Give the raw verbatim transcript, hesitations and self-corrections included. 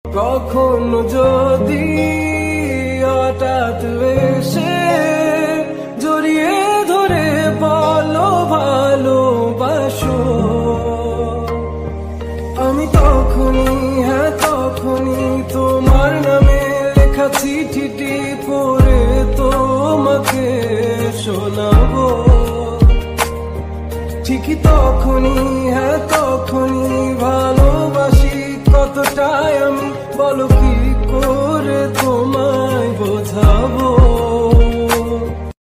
কখনো যদি হঠাৎ এসে জড়িয়ে ধরে বলো ভালোবাসো, আমি তখনই, হ্যাঁ তখনই তোমার নামে লেখা চিঠিটি পড়ে তোমাকে শোনাবো। ঠিকই তখনই, হ্যাঁ তখনই